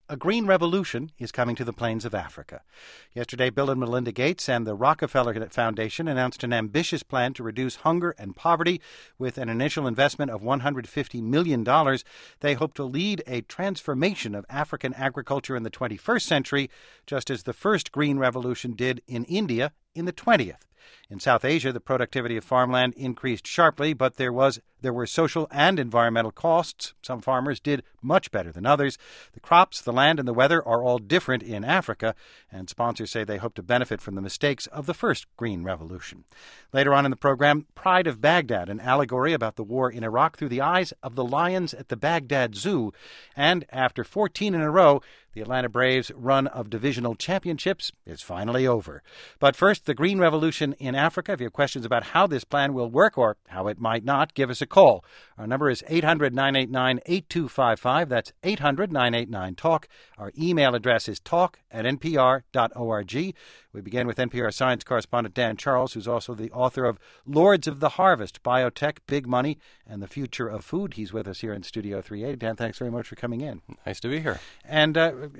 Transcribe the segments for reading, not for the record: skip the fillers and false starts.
A green revolution is coming to the plains of Africa. Yesterday, Bill and Melinda Gates and the Rockefeller Foundation announced an ambitious plan to reduce hunger and poverty. With an initial investment of $150 million, they hope to lead a transformation of African agriculture in the 21st century, just as the first green revolution did in India in the 20th. In South Asia, the productivity of farmland increased sharply, but there were social and environmental costs. Some farmers did much better than others. The crops, the land, and the weather are all different in Africa, and sponsors say they hope to benefit from the mistakes of the first green revolution. Later on in the program, Pride of Baghdad, an allegory about the war in Iraq through the eyes of the lions at the Baghdad Zoo. And after 14 in a row, the Atlanta Braves' run of divisional championships is finally over. But first, the green revolution in Africa. If you have questions about how this plan will work or how it might not, give us a call. Our number is 800-989-8255. That's 800-989-TALK. Our email address is talk@npr.org. We begin with NPR science correspondent Dan Charles, who's also the author of Lords of the Harvest, Biotech, Big Money, and the Future of Food. He's with us here in Studio 3A. Dan, thanks very much for coming in. Nice to be here. And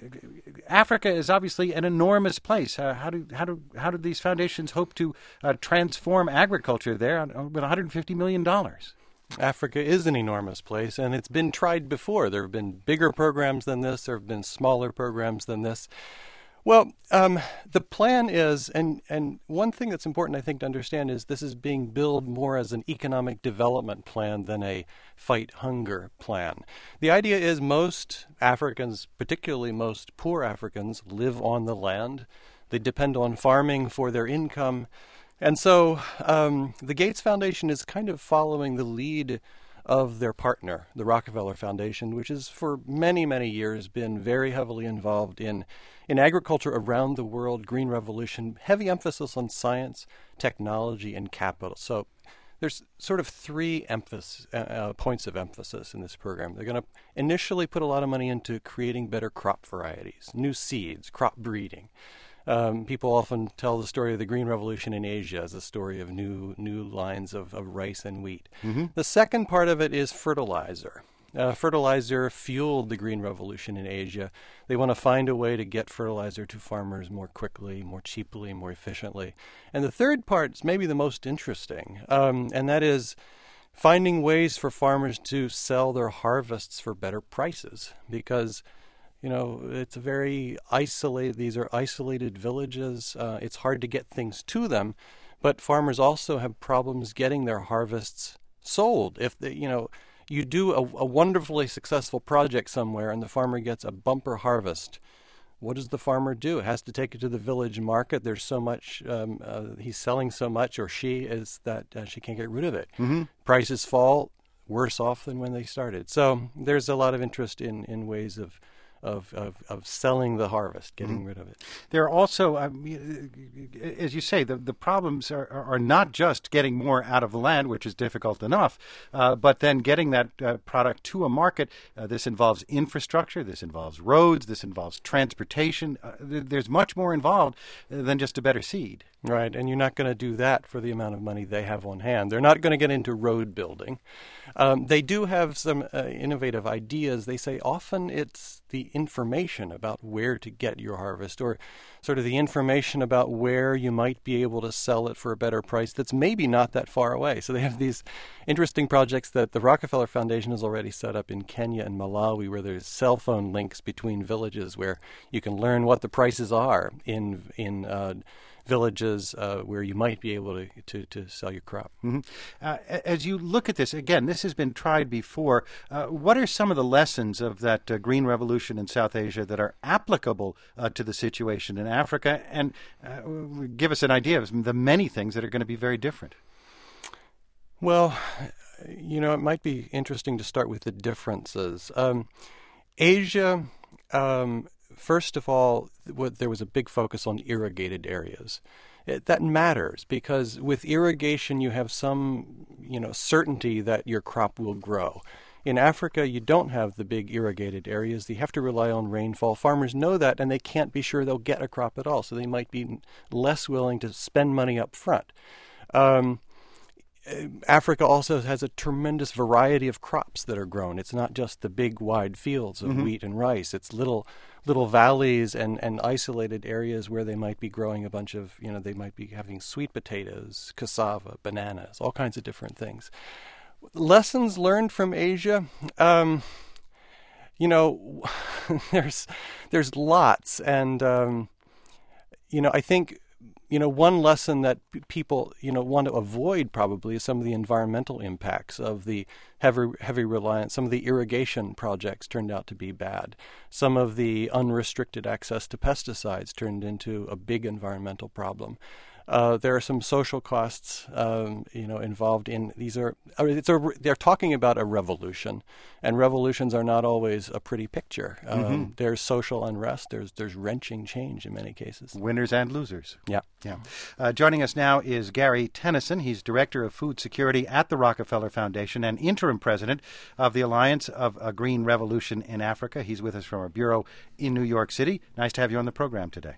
Africa is obviously an enormous place. How do these foundations hope to transform agriculture there with $150 million? Africa is an enormous place, and it's been tried before. There have been bigger programs than this. There have been smaller programs than this. Well, the plan is, and one thing that's important, I think, to understand is this is being billed more as an economic development plan than a fight hunger plan. The idea is most Africans, particularly most poor Africans, live on the land. They depend on farming for their income. And so the Gates Foundation is kind of following the lead of their partner, the Rockefeller Foundation, which has for many, many years been very heavily involved in agriculture around the world, green revolution, heavy emphasis on science, technology, and capital. So there's sort of three points of emphasis in this program. They're going to initially put a lot of money into creating better crop varieties, new seeds, crop breeding. People often tell the story of the Green Revolution in Asia as a story of new lines of rice and wheat. Mm-hmm. The second part of it is fertilizer. Fertilizer fueled the Green Revolution in Asia. They want to find a way to get fertilizer to farmers more quickly, more cheaply, more efficiently. And the third part is maybe the most interesting, and that is finding ways for farmers to sell their harvests for better prices, because it's a very isolated, these are isolated villages. It's hard to get things to them, but farmers also have problems getting their harvests sold. If you do a wonderfully successful project somewhere and the farmer gets a bumper harvest, what does the farmer do? Has to take it to the village market. There's so much, he's selling so much, or she is, that she can't get rid of it. Mm-hmm. Prices fall, worse off than when they started. So there's a lot of interest in ways of selling the harvest, getting rid of it. There are also, as you say, the problems are not just getting more out of the land, which is difficult enough, but then getting that product to a market. This involves infrastructure, this involves roads, this involves transportation. There's much more involved than just a better seed. Right, and you're not going to do that for the amount of money they have on hand. They're not going to get into road building. They do have some innovative ideas. They say often it's the information about where to get your harvest, or sort of the information about where you might be able to sell it for a better price that's maybe not that far away. So they have these interesting projects that the Rockefeller Foundation has already set up in Kenya and Malawi, where there's cell phone links between villages where you can learn what the prices are in villages where you might be able to sell your crop. Mm-hmm. As you look at this, again, this has been tried before. What are some of the lessons of that green revolution in South Asia that are applicable to the situation in Africa? And give us an idea of the many things that are going to be very different. Well, it might be interesting to start with the differences. Asia, first of all, there was a big focus on irrigated areas. That matters because with irrigation, you have some, certainty that your crop will grow. In Africa, you don't have the big irrigated areas. You have to rely on rainfall. Farmers know that, and they can't be sure they'll get a crop at all, so they might be less willing to spend money up front. Africa also has a tremendous variety of crops that are grown. It's not just the big wide fields of wheat and rice. It's little valleys and isolated areas where they might be growing a bunch of, they might be having sweet potatoes, cassava, bananas, all kinds of different things. Lessons learned from Asia, there's lots, and I think one lesson that people want to avoid probably is some of the environmental impacts of the heavy reliance. Some of the irrigation projects turned out to be bad. Some of the unrestricted access to pesticides turned into a big environmental problem. There are some social costs, involved in these. They're talking about a revolution, and revolutions are not always a pretty picture. There's social unrest. There's wrenching change in many cases. Winners and losers. Yeah. Joining us now is Gary Tennyson. He's Director of Food Security at the Rockefeller Foundation and interim president of the Alliance of a Green Revolution in Africa. He's with us from our bureau in New York City. Nice to have you on the program today.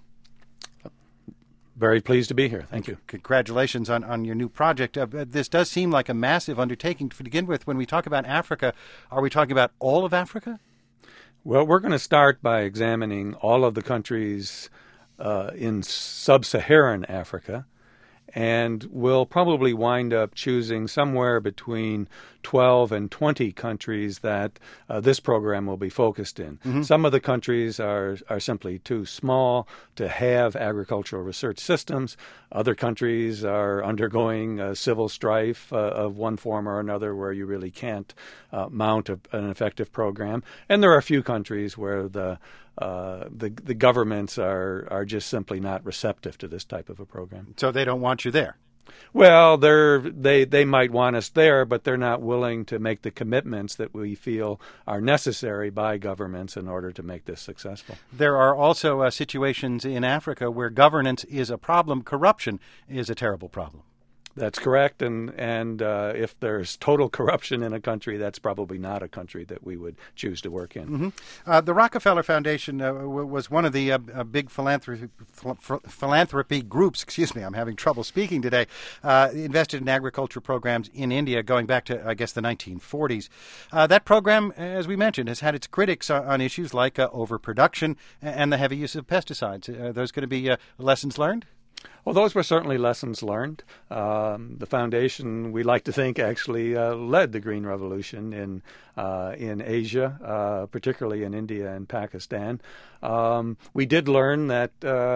Very pleased to be here. Thank you. Congratulations on your new project. This does seem like a massive undertaking to begin with. When we talk about Africa, are we talking about all of Africa? Well, we're going to start by examining all of the countries in sub-Saharan Africa, and we'll probably wind up choosing somewhere between 12 and 20 countries that this program will be focused in. Some of the countries are simply too small to have agricultural research systems. Other countries are undergoing civil strife of one form or another where you really can't mount an effective program. And there are a few countries where the governments are just simply not receptive to this type of a program. So they don't want you there? Well, they might want us there, but they're not willing to make the commitments that we feel are necessary by governments in order to make this successful. There are also situations in Africa where governance is a problem. Corruption is a terrible problem. That's correct, and if there's total corruption in a country, that's probably not a country that we would choose to work in. The Rockefeller Foundation was one of the big philanthropy groups. Excuse me, I'm having trouble speaking today. Invested in agriculture programs in India going back to, I guess, the 1940s. That program, as we mentioned, has had its critics on issues like overproduction and the heavy use of pesticides. Are those going to be lessons learned? Well, those were certainly lessons learned. The foundation, we like to think, actually led the Green Revolution in Asia, particularly in India and Pakistan. We did learn that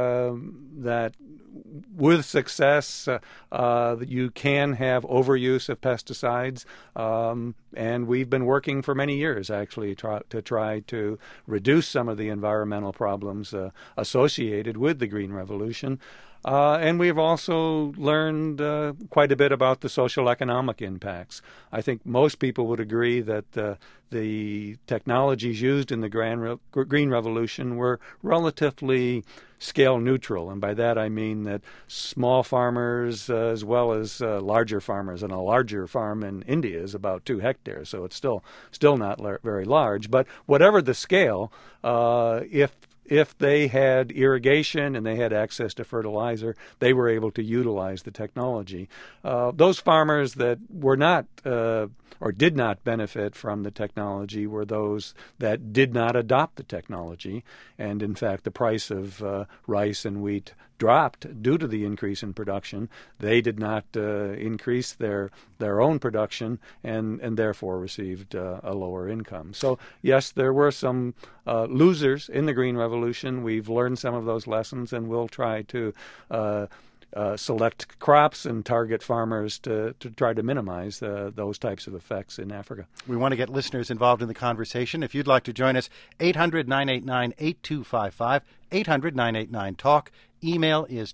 with success, you can have overuse of pesticides, and we've been working for many years, actually, to try to reduce some of the environmental problems associated with the Green Revolution. And we've also learned quite a bit about the social economic impacts. I think most people would agree that the technologies used in the Green Revolution were relatively scale neutral, and by that I mean that small farmers as well as larger farmers, and a larger farm in India is about 2 hectares, so it's still not very large. But whatever the scale, if they had irrigation and they had access to fertilizer, they were able to utilize the technology. Those farmers that were not or did not benefit from the technology were those that did not adopt the technology. And in fact, the price of rice and wheat dropped due to the increase in production. They did not increase their own production and therefore received a lower income. So yes, there were some losers in the Green Revolution. We've learned some of those lessons, and we'll try to select crops and target farmers to try to minimize those types of effects in Africa. We want to get listeners involved in the conversation. If you'd like to join us, 800-989-8255, 800-989-TALK. Email is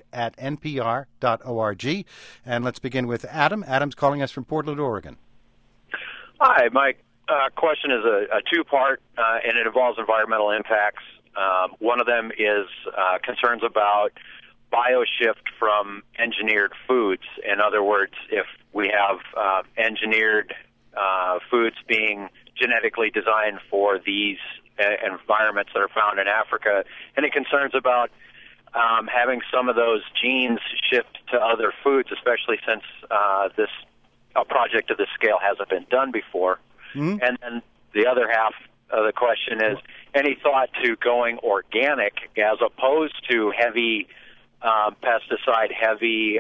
talk@npr.org. And let's begin with Adam. Adam's calling us from Portland, Oregon. Hi, my question is a two-part, and it involves environmental impacts. One of them is concerns about bioshift from engineered foods. In other words, if we have engineered foods being genetically designed for these environments that are found in Africa, any concerns about having some of those genes shift to other foods, especially since this a project of this scale hasn't been done before. Mm-hmm. And then the other half of the question is, any thought to going organic as opposed to heavy pesticide-heavy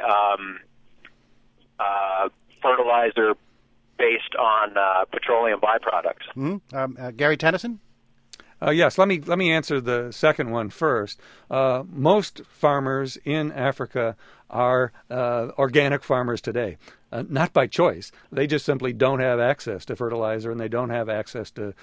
fertilizer based on petroleum byproducts? Mm-hmm. Gary Tennyson? Yes, let me answer the second one first. Most farmers in Africa are organic farmers today, not by choice. They just simply don't have access to fertilizer, and they don't have access to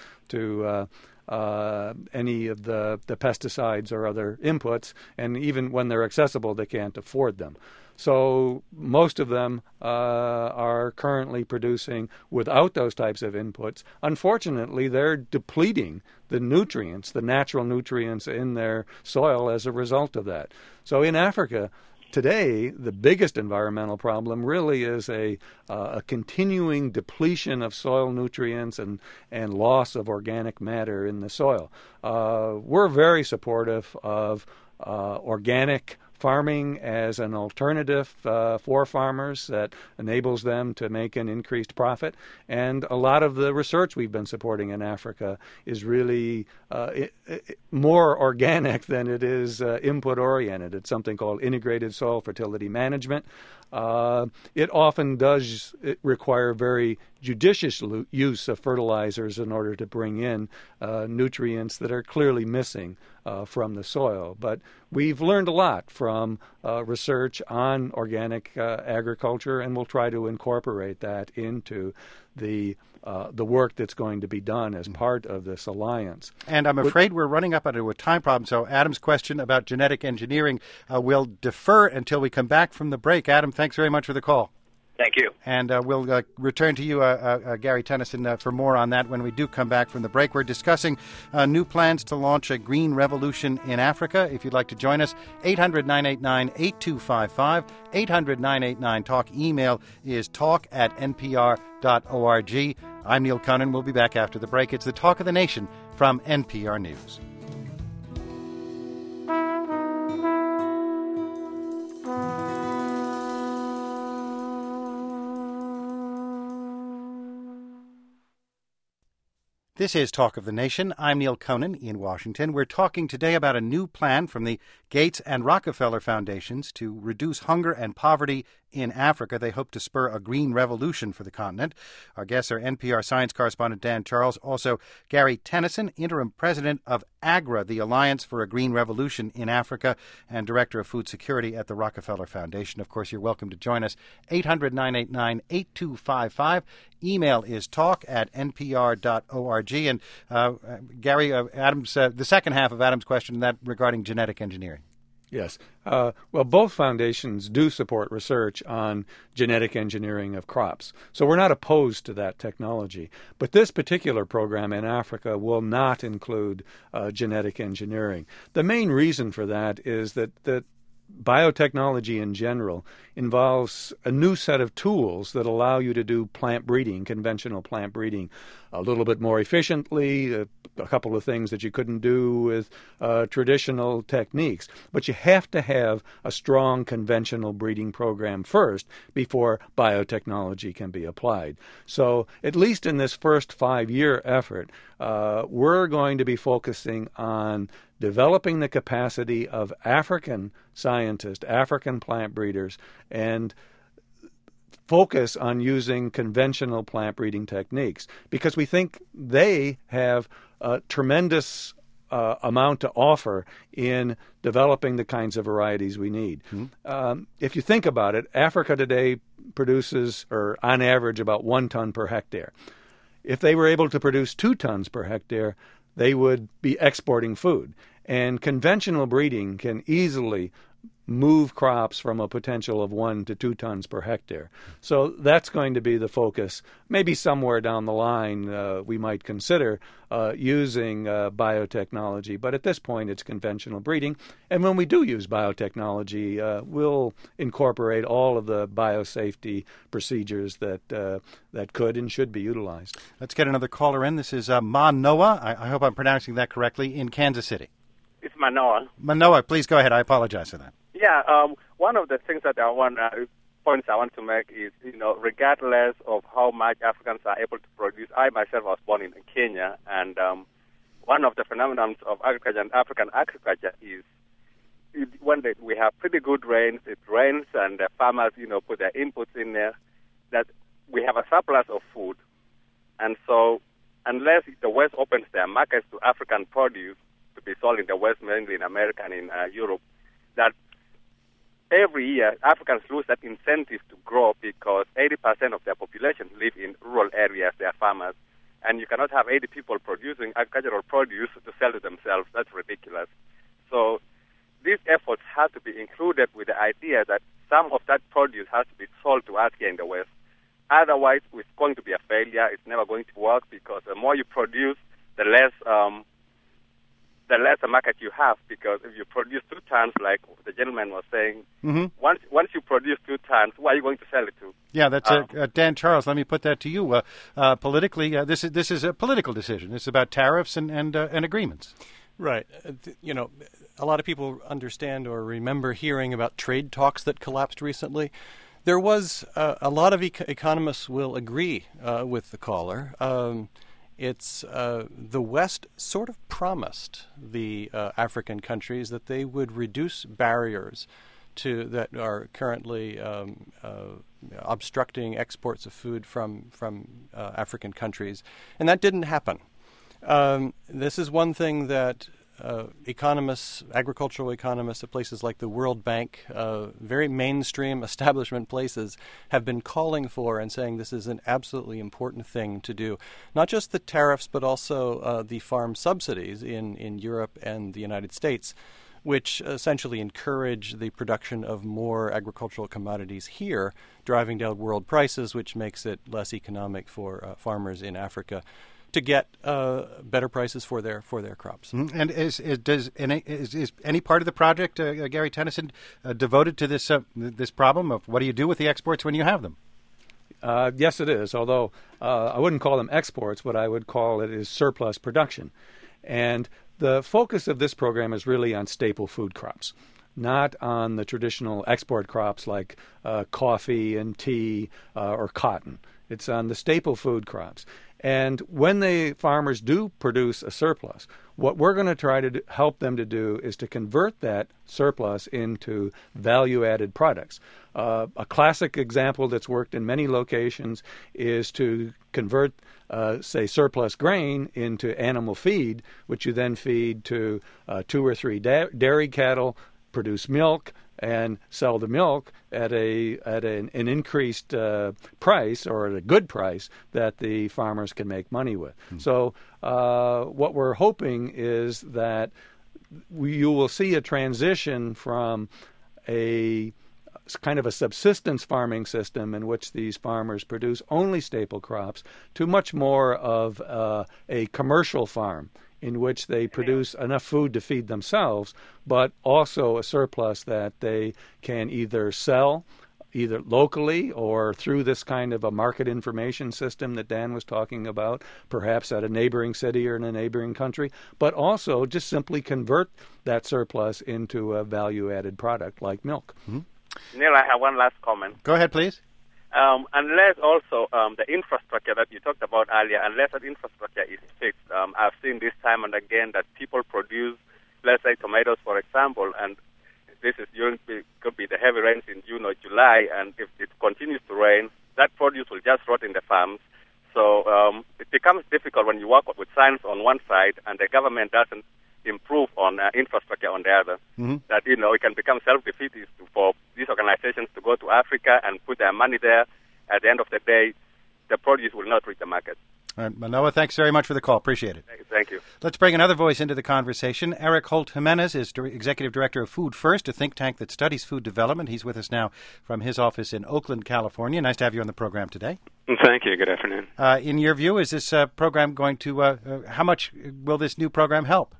any of the pesticides or other inputs, and even when they're accessible, they can't afford them. So most of them are currently producing without those types of inputs. Unfortunately, they're depleting the nutrients, the natural nutrients in their soil as a result of that. So in Africa today, the biggest environmental problem really is a continuing depletion of soil nutrients and loss of organic matter in the soil. We're very supportive of organic farming as an alternative for farmers that enables them to make an increased profit. And a lot of the research we've been supporting in Africa is really more organic than it is input-oriented. It's something called integrated soil fertility management. It often does require very judicious use of fertilizers in order to bring in nutrients that are clearly missing from the soil. But we've learned a lot from research on organic agriculture, and we'll try to incorporate that into the work that's going to be done as part of this alliance. And I'm afraid we're running up into a time problem, so Adam's question about genetic engineering will defer until we come back from the break. Adam, thanks very much for the call. Thank you. And we'll return to you, Gary Tennyson, for more on that when we do come back from the break. We're discussing new plans to launch a green revolution in Africa. If you'd like to join us, 800-989-8255, 800-989-TALK. Email is talk@npr.org. I'm Neil Conan. We'll be back after the break. It's the Talk of the Nation from NPR News. This is Talk of the Nation. I'm Neil Conan in Washington. We're talking today about a new plan from the Gates and Rockefeller Foundations to reduce hunger and poverty in Africa. They hope to spur a green revolution for the continent. Our guests are NPR science correspondent Dan Charles, also Gary Tennyson, interim president of AGRA, the Alliance for a Green Revolution in Africa, and director of food security at the Rockefeller Foundation. Of course, you're welcome to join us. 800-989-8255. Email is talk@npr.org. And Gary, Adam's the second half of Adam's question, that regarding genetic engineering. Yes. Well, both foundations do support research on genetic engineering of crops. So we're not opposed to that technology. But this particular program in Africa will not include genetic engineering. The main reason for that is that biotechnology in general involves a new set of tools that allow you to do plant breeding, conventional plant breeding, a little bit more efficiently, a couple of things that you couldn't do with traditional techniques. But you have to have a strong conventional breeding program first before biotechnology can be applied. So at least in this first 5-year effort, we're going to be focusing on developing the capacity of African scientists, African plant breeders, and focus on using conventional plant breeding techniques because we think they have a tremendous amount to offer in developing the kinds of varieties we need. Mm-hmm. If you think about it, Africa today produces, or on average, about 1 ton per hectare. If they were able to produce 2 tons per hectare, they would be exporting food. And conventional breeding can easily move crops from a potential of 1 to 2 tons per hectare. So that's going to be the focus. Maybe somewhere down the line we might consider using biotechnology, but at this point it's conventional breeding. And when we do use biotechnology, we'll incorporate all of the biosafety procedures that could and should be utilized. Let's get another caller in. This is Manoa. I hope I'm pronouncing that correctly, in Kansas City. It's Manoa. Manoa, please go ahead. I apologize for that. Yeah, one of the things that I want to points I want to make is, regardless of how much Africans are able to produce, I myself was born in Kenya, and one of the phenomena of agriculture and African agriculture is when we have pretty good rains, it rains, and the farmers, put their inputs in there, that we have a surplus of food. And so unless the West opens their markets to African produce to be sold in the West, mainly in America and in Europe, that every year Africans lose that incentive to grow because 80% of their population live in rural areas. They are farmers. And you cannot have 80 people producing agricultural produce to sell to themselves. That's ridiculous. So these efforts have to be included with the idea that some of that produce has to be sold to us here in the West. Otherwise, it's going to be a failure. It's never going to work because the more you produce, the less the market you have. Because if you produce 2 tons, like the gentleman was saying, once you produce 2 tons, who are you going to sell it to? Yeah, that's Dan Charles. Let me put that to you. Politically, this is a political decision. It's about tariffs and agreements. Right. A lot of people understand or remember hearing about trade talks that collapsed recently. There was a lot of economists will agree with the caller. It's the West sort of promised the African countries that they would reduce barriers that are currently obstructing exports of food from African countries, and that didn't happen. This is one thing that agricultural economists at places like the World Bank, very mainstream establishment places, have been calling for and saying this is an absolutely important thing to do. Not just the tariffs, but also the farm subsidies in Europe and the United States, which essentially encourage the production of more agricultural commodities here, driving down world prices, which makes it less economic for farmers in Africa to get better prices for their crops. Mm-hmm. And is any part of the project, Gary Tennyson, devoted to this problem of what do you do with the exports when you have them? Yes, it is. Although I wouldn't call them exports, what I would call it is surplus production. And the focus of this program is really on staple food crops, not on the traditional export crops like coffee and tea or cotton. It's on the staple food crops. And when the farmers do produce a surplus, what we're going to try to help them to do is to convert that surplus into value-added products. A classic example that's worked in many locations is to convert, say, surplus grain into animal feed, which you then feed to 2 or 3 dairy cattle, produce milk, and sell the milk at an increased price or at a good price that the farmers can make money with. Mm-hmm. So what we're hoping is that you will see a transition from a kind of a subsistence farming system in which these farmers produce only staple crops to much more of a commercial farm in which they produce enough food to feed themselves, but also a surplus that they can either sell either locally or through this kind of a market information system that Dan was talking about, perhaps at a neighboring city or in a neighboring country, but also just simply convert that surplus into a value-added product like milk. Mm-hmm. Neil, I have one last comment. Go ahead, please. Unless also the infrastructure that you talked about earlier, unless that infrastructure is fixed, I've seen this time and again that people produce, let's say tomatoes, for example, and this is could be the heavy rains in June or July, and if it continues to rain, that produce will just rot in the farms. So it becomes difficult when you work with science on one side and the government doesn't improve on infrastructure on the other. Mm-hmm. That, it can become self-defeating for these organizations to go to Africa and put their money there. At the end of the day, the produce will not reach the market. All right, Manoa, thanks very much for the call. Appreciate it. Thank you. Let's bring another voice into the conversation. Eric Holt Jimenez is Executive Director of Food First, a think tank that studies food development. He's with us now from his office in Oakland, California. Nice to have you on the program today. Thank you. Good afternoon. In your view, is this program going to, how much will this new program help?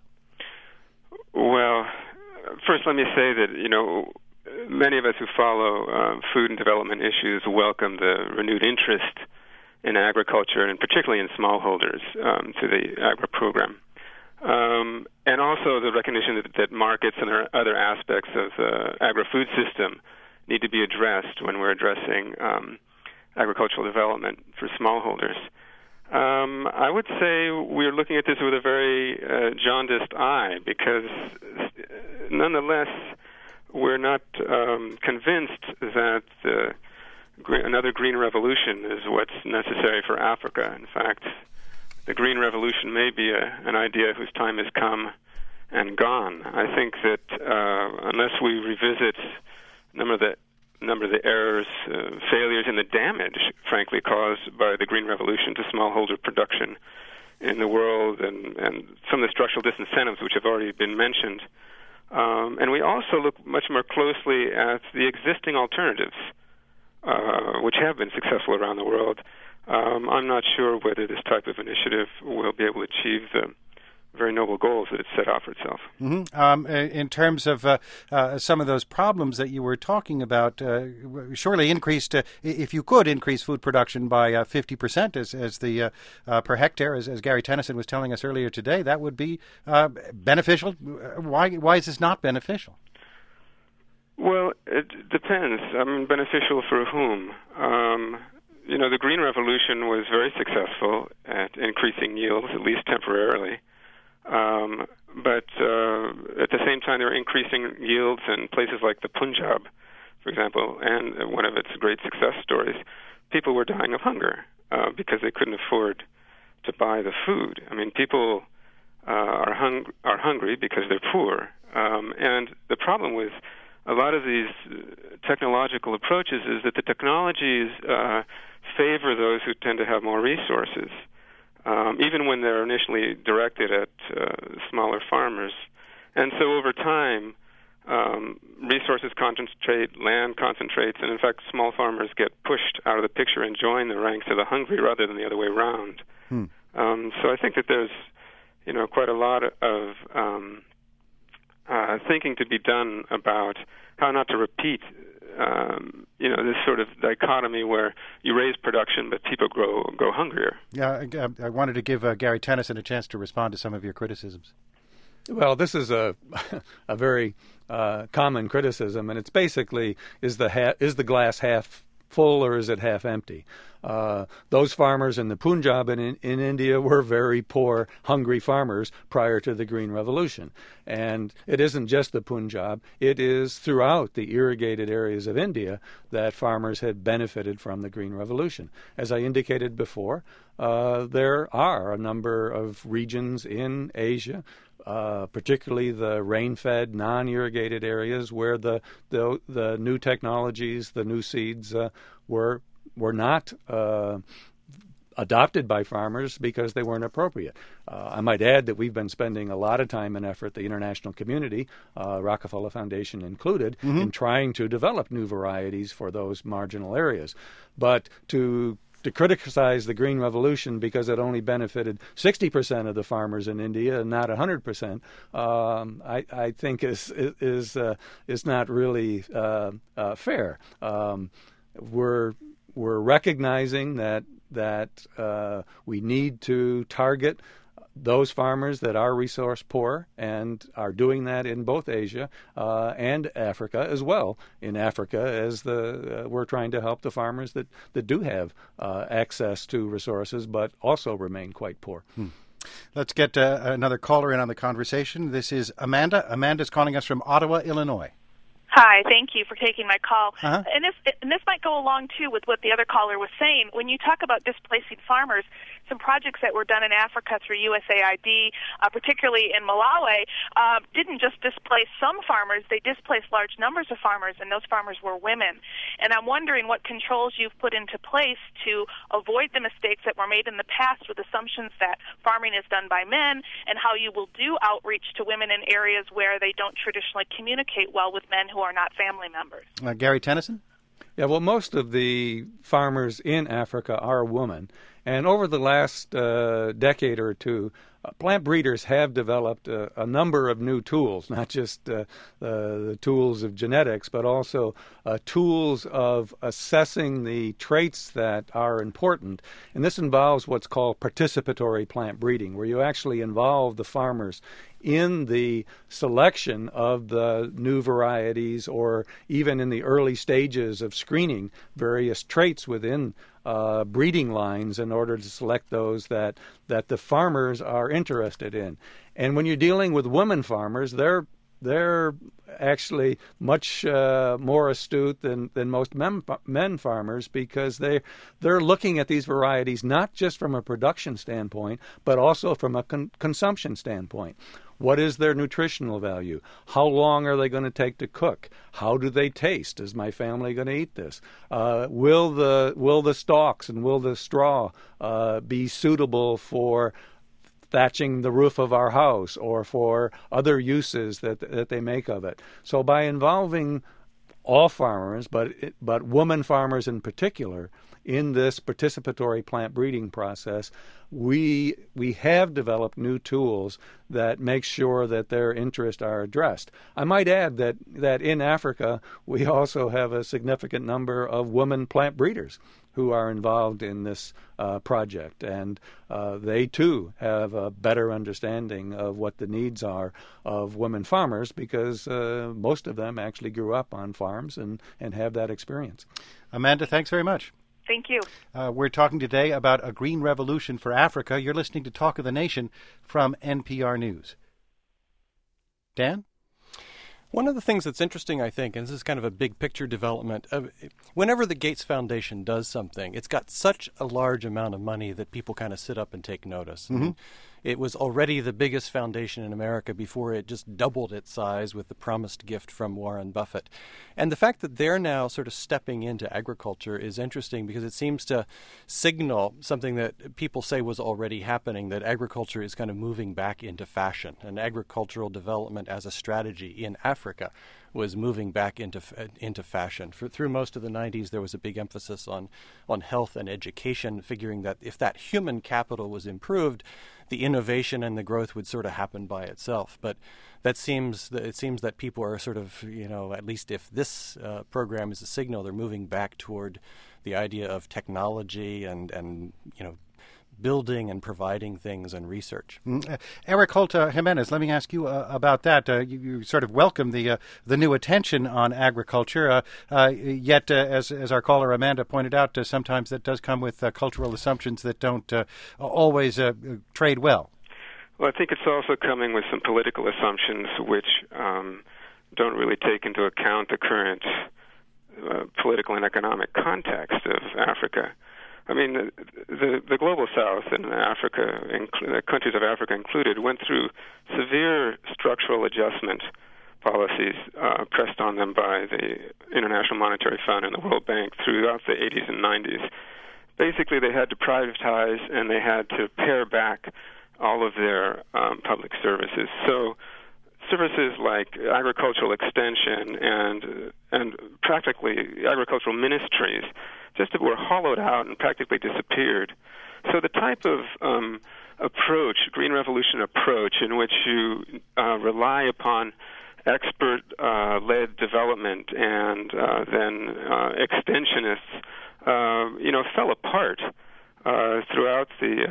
Well, first let me say that, many of us who follow food and development issues welcome the renewed interest in agriculture, and particularly in smallholders, to the agri program. And also the recognition that markets and other aspects of the agri-food system need to be addressed when we're addressing agricultural development for smallholders. I would say we're looking at this with a very jaundiced eye, because nonetheless we're not convinced that another green revolution is what's necessary for Africa. In fact, the green revolution may be an idea whose time has come and gone. I think that unless we revisit a number of the errors, failures, and the damage, frankly, caused by the green revolution to smallholder production in the world, and some of the structural disincentives which have already been mentioned, and we also look much more closely at the existing alternatives, which have been successful around the world, I'm not sure whether this type of initiative will be able to achieve the very noble goals that it's set out for itself. Mm-hmm. In terms of some of those problems that you were talking about, surely increased, if you could increase food production by 50% as the per hectare, as Gary Tennyson was telling us earlier today, that would be beneficial. Why is this not beneficial? Well, it depends. I mean, beneficial for whom? The Green Revolution was very successful at increasing yields, at least temporarily. But at the same time, they were increasing yields in places like the Punjab, for example, and one of its great success stories. People were dying of hunger because they couldn't afford to buy the food. I mean, people are hungry because they're poor. And the problem with a lot of these technological approaches is that the technologies favor those who tend to have more resources. Even when they're initially directed at smaller farmers. And so over time, resources concentrate, land concentrates, and in fact, small farmers get pushed out of the picture and join the ranks of the hungry rather than the other way around. So I think that there's, quite a lot of thinking to be done about how not to repeat this sort of dichotomy where you raise production but people go hungrier. Yeah, I wanted to give Gary Tennyson a chance to respond to some of your criticisms. Well, this is a very common criticism, and it's basically is the glass half full or is it half empty? Those farmers in the Punjab and in India were very poor, hungry farmers prior to the Green Revolution. And it isn't just the Punjab. It is throughout the irrigated areas of India that farmers had benefited from the Green Revolution. As I indicated before, there are a number of regions in Asia, particularly the rain-fed, non-irrigated areas where the new technologies, the new seeds were not adopted by farmers because they weren't appropriate. I might add that we've been spending a lot of time and effort, the international community, Rockefeller Foundation included, in trying to develop new varieties for those marginal areas. But to criticize the Green Revolution because it only benefited 60% of the farmers in India and not 100%, I think is not really fair. We're recognizing that we need to target those farmers that are resource poor and are doing that in both Asia and Africa as well. In Africa, as we're trying to help the farmers that do have access to resources but also remain quite poor. Let's get another caller in on the conversation. This is Amanda. Amanda's calling us from Ottawa, Illinois. Hi, thank you for taking my call. Uh-huh. And this might go along, too, with what the other caller was saying. When you talk about displacing farmers, some projects that were done in Africa through USAID, particularly in Malawi, didn't just displace some farmers, they displaced large numbers of farmers, and those farmers were women. And I'm wondering what controls you've put into place to avoid the mistakes that were made in the past with assumptions that farming is done by men, and how you will do outreach to women in areas where they don't traditionally communicate well with men who are not family members. Gary Tennyson? Yeah, well, most of the farmers in Africa are women. And over the last decade or two, plant breeders have developed a number of new tools, not just the tools of genetics, but also tools of assessing the traits that are important. And this involves what's called participatory plant breeding, where you actually involve the farmers in the selection of the new varieties, or even in the early stages of screening various traits within breeding lines in order to select those that the farmers are interested in. And when you're dealing with women farmers, they're actually much more astute than most men farmers, because they're looking at these varieties not just from a production standpoint, but also from a consumption standpoint. What is their nutritional value? How long are they going to take to cook? How do they taste? Is my family going to eat this? Will the stalks and will the straw be suitable for thatching the roof of our house or for other uses that they make of it? So by involving all farmers, but women farmers in particular, in this participatory plant breeding process, we have developed new tools that make sure that their interests are addressed. I might add that in Africa, we also have a significant number of women plant breeders who are involved in this project, and they too have a better understanding of what the needs are of women farmers, because most of them actually grew up on farms and have that experience. Amanda, thanks very much. Thank you. We're talking today about a green revolution for Africa. You're listening to Talk of the Nation from NPR News. Dan? One of the things that's interesting, I think, and this is kind of a big picture development, whenever the Gates Foundation does something, it's got such a large amount of money that people kind of sit up and take notice. Mm-hmm. I mean, it was already the biggest foundation in America before it just doubled its size with the promised gift from Warren Buffett. And the fact that they're now sort of stepping into agriculture is interesting, because it seems to signal something that people say was already happening, that agriculture is kind of moving back into fashion, and agricultural development as a strategy in Africa was moving back into fashion. Through most of the 90s, there was a big emphasis on health and education, figuring that if that human capital was improved, the innovation and the growth would sort of happen by itself. But it seems that people are sort of, at least if this program is a signal, they're moving back toward the idea of technology and building and providing things and research. Eric Holt Jimenez, let me ask you about that. You sort of welcome the new attention on agriculture, yet, as our caller Amanda pointed out, sometimes that does come with cultural assumptions that don't always trade well. Well, I think it's also coming with some political assumptions which don't really take into account the current political and economic context of Africa. I mean, the global South and Africa, the countries of Africa included, went through severe structural adjustment policies pressed on them by the International Monetary Fund and the World Bank throughout the 80s and 90s. Basically, they had to privatize and they had to pare back all of their public services. So services like agricultural extension and practically agricultural ministries just were hollowed out and practically disappeared. So the type of approach, Green Revolution approach, in which you rely upon expert-led development and then extensionists, fell apart throughout the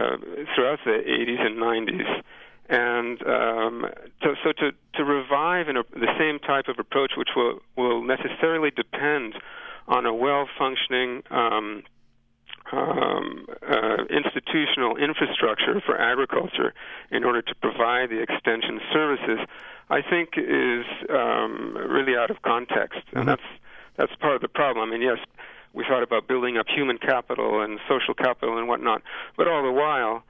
80s and 90s. And to revive the same type of approach, which will necessarily depend on a well-functioning institutional infrastructure for agriculture in order to provide the extension services, I think is really out of context, and that's part of the problem. I mean, yes, we thought about building up human capital and social capital and whatnot, but all the while,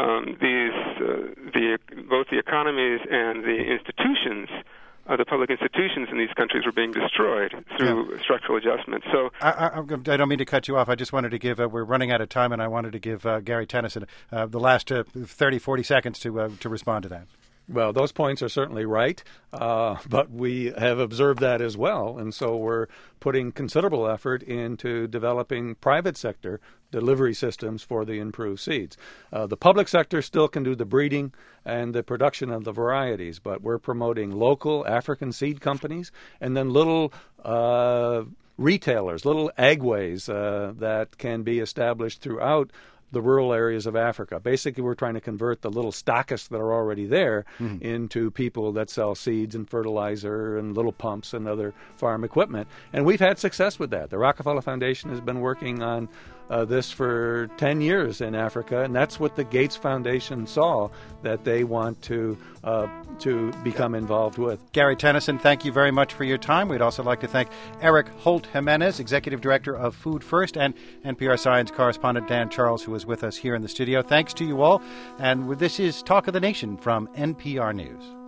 both the economies and the institutions, the public institutions in these countries, were being destroyed through structural adjustments. So I don't mean to cut you off. I just wanted to give, we're running out of time, and I wanted to give Gary Tennyson the last 30, 40 seconds to respond to that. Well, those points are certainly right, but we have observed that as well, and so we're putting considerable effort into developing private sector delivery systems for the improved seeds. The public sector still can do the breeding and the production of the varieties, but we're promoting local African seed companies and then little retailers, little agways that can be established throughout the rural areas of Africa. Basically, we're trying to convert the little stockists that are already there into people that sell seeds and fertilizer and little pumps and other farm equipment. And we've had success with that. The Rockefeller Foundation has been working on this for 10 years in Africa, and that's what the Gates Foundation saw that they want to become involved with. Gary Tennyson, thank you very much for your time. We'd also like to thank Eric Holt Jimenez, Executive Director of Food First, and NPR Science correspondent Dan Charles, who is with us here in the studio. Thanks to you all. And this is Talk of the Nation from NPR News.